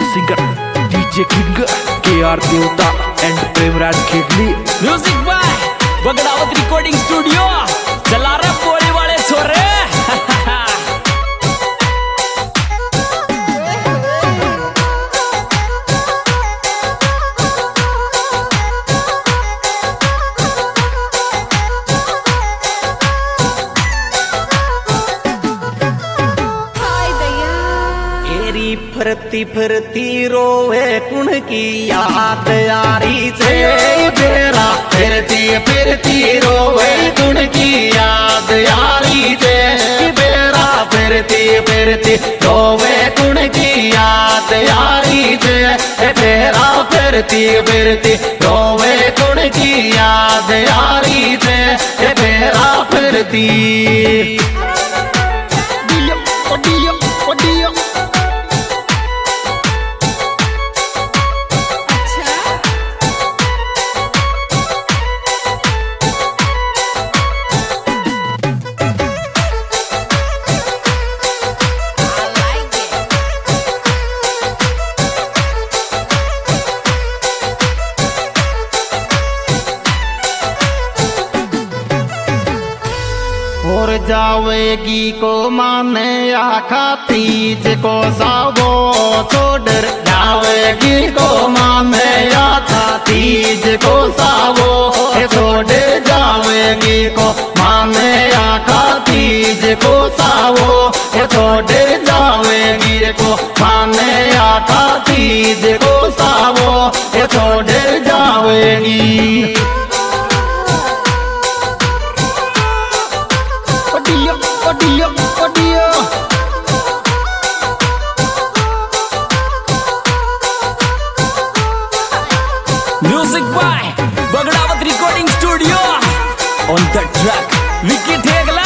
singer DJ King, KR Devta and Premraj Khedli. Music by Bagdawat recording studio. चला रहे बोले वाले छोरे। फरती फरती रोवे कुण की याद यारी से बेरा फिरती फिरती रोवे कुण की याद यारी से बेरा फिरती फिरती रोवे कुण की याद यारी से बेरा फिरती फिरती रोवे कुण की याद यारी से बेरा फिरती। और जावेगी को माने आखा तीज को सावो छोड़ जावेगी को माने आखा तीज को सावो छोड़ जावेगी को माने आखा तीज को सावो छोड़ जावेगी को माने आखा तीज को सावो छोड़ जावेगी। Music by Bagdawat recording studio. On the track Vicky Thegla.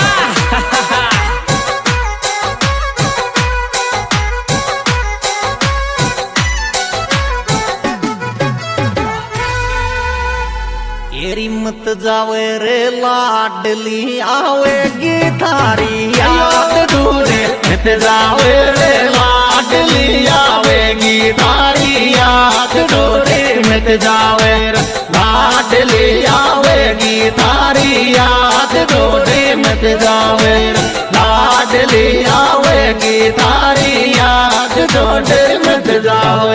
तेरी मत जावे रे लाडली आवेगी थारी याद दूरे मत जावे रे लाडली आवेगी थारी याद दूरे मत जावे रे लाडली आवेगी थारी याद दूरे मत जावे रे लाडली आवेगी थारी याद दूरे मत जावे।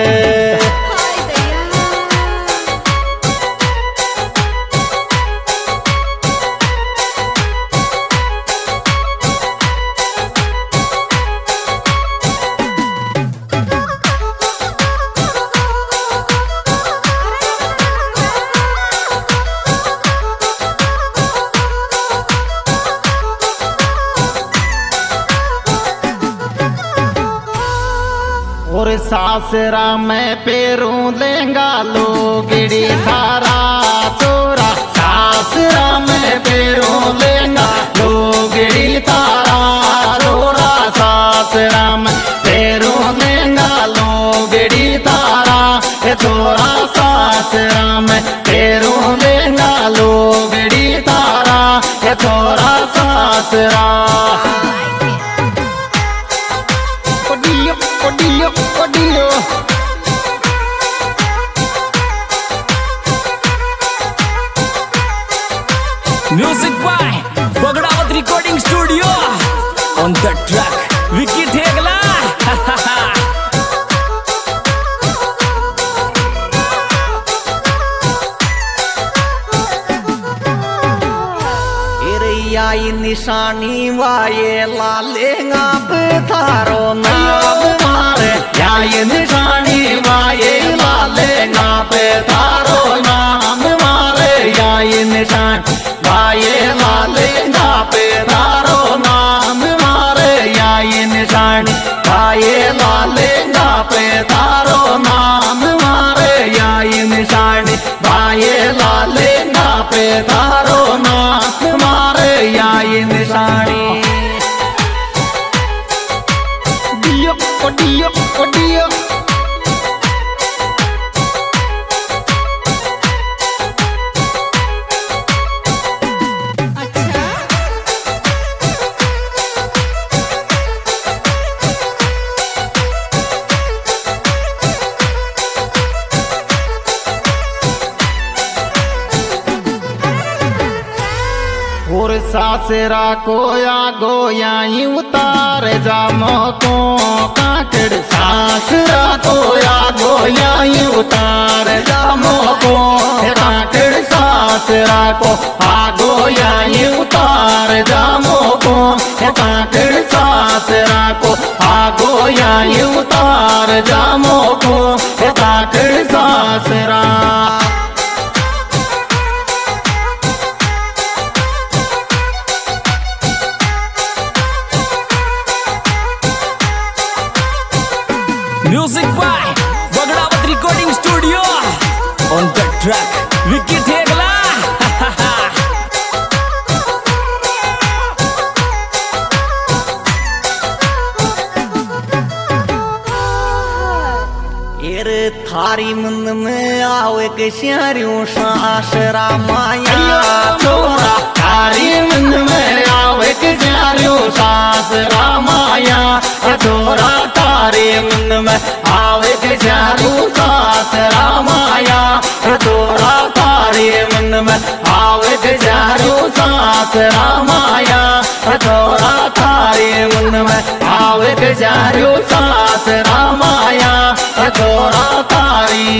और सासरा में पेरू लेंगा लोगड़ी थारा चोरा सासरा में पेरू लेंगा लोगड़ी थारा चोरा सासरा में पेरू लेंगा लोगड़ी थारा चोरा सासरा में पेरू लेंगा लोगड़ी थारा चोरा सासरा। Music by Bagdawat recording studio. On the track Vicky Thegla. आई निशानी वाये लालेगा थारो नाम मारे आई निशानी वाये लालेगा थारो नाम मारे आई निशान वाये लालेगा थारो नाम मारे आई निशानी वाये लालेगा थारो नाम मारे आई निशानी वाये लालेगा थारो नाम मारे आई निशानी। दियो दियो दियो सासरा को या गोया उतार जामो को काकड़ सासरा को या गोया उतार जामो को काकड़ सासरा को आ गोया उतार जामो को काकड़ सासरा को आ गोया उतार जामो को काकड़ सासरा Music by Bagdawat Recording Studio. On the track, Vicky Thegla. येरे थारी मन में आवे के श्यारियों सासरा माया छोरा थारी मन में आवे के श्यारियों सासरा माया छोरा थारी मन में आवे के श्यारियों सासरा माया छोरा थारी मन में आवे के श्यारियों सासरा माया छोरा थारी मन में आवे के श्यारियों सासरा माया छोरा तारी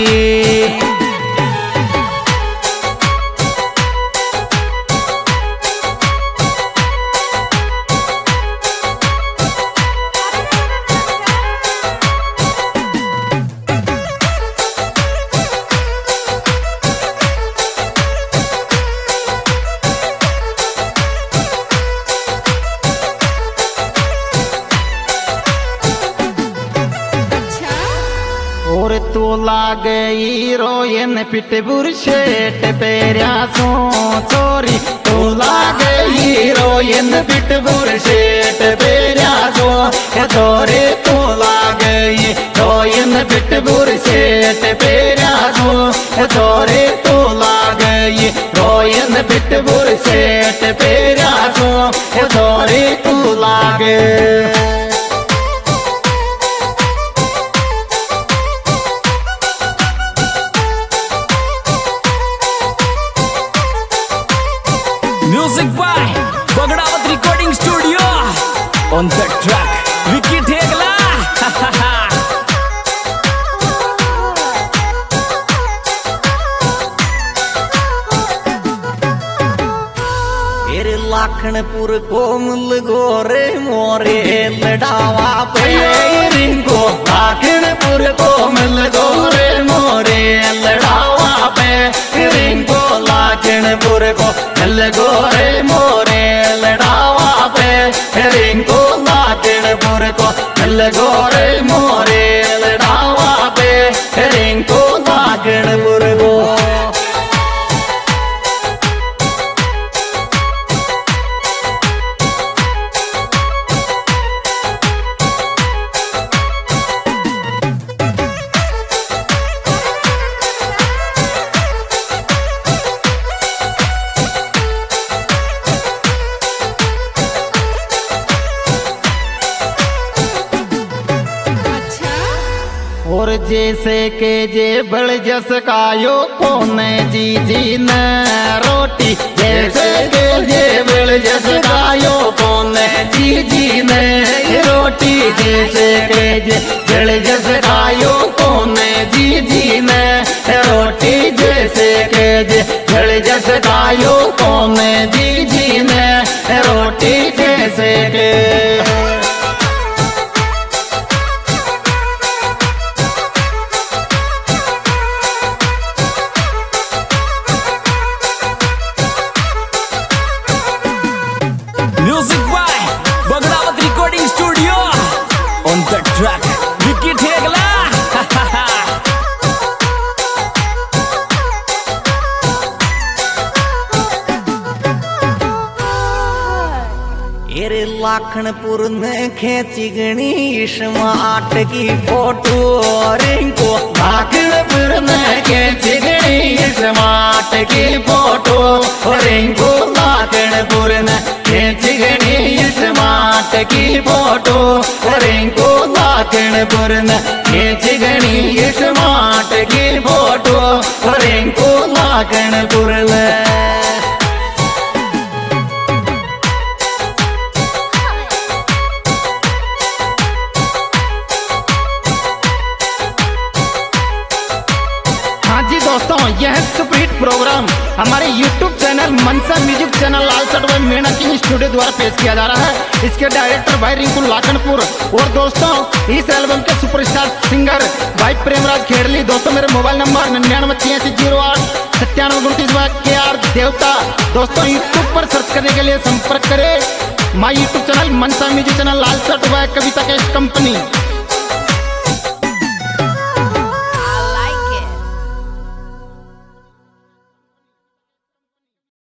और तो लागे हीरोइन पिटबुर शेट पेरिया सो चोरी तो लागे हीरोइन पिटबुर शेट पेरिया सो चोरी तो लागे हीरोइन पिटबुर शेट पेरिया सो चोरी तो लागे हीरोइन पिटबुर शेट पेरिया सो चोरी तो लागे Music by Bagdawat Recording Studio. On the track, Vicky Thegla. Lakhanpur कोमल गोरे मोरे लड़ावा पे रिंगो लाखनपुर कोमल गोरे मोरे लड़ावा पे रिंगो लाखनपुर कोमल गोरे मोरे लड़ावा पे रिंगो लाखनपुर कोमल गोरे मोरे लड़ावा पे रिंगो लाखनपुर को और जैसे के जे बड़ जस कायो कोने जी जी न रोटी जैसे के जे बड़ जस कायो कोने जी जी न रोटी जैसे के जे बड़ जस कायो कोने जी जी न रोटी जैसे के जे बड़ जस कायो कोने जी जी न रोटी जैसे के Music by Bagdawat Recording Studio. On the track, Vicky Thegla. येरे Lakhanpur में खेची गणी स्मार्ट की फोटो रिंको लाखनपुर में खेची गणी स्मार्ट की फोटो रिंको लाखनपुर में खेची गणी स्मार्ट की फोटो रिंको लाखनपुर में खेची गणी स्मार्ट की फोटो रिंको लाखनपुर में प्रोग्राम हमारे YouTube channel Mansa music channel Lalsot भाई मीणा किंग स्टूडियो द्वारा पेश किया जा रहा है। इसके डायरेक्टर भाई रिंकू लाखनपुर और दोस्तों इस एल्बम के सुपरस्टार सिंगर भाई प्रेमराज खेड़ली। दोस्तों मेरे मोबाइल नंबर 9986089729 KR देवता। दोस्तों यूट्यूब पर सर्च करने के लिए संपर्क करें my YouTube channel Mansa music channel Lalsot भाई कविता कैश कंपनी।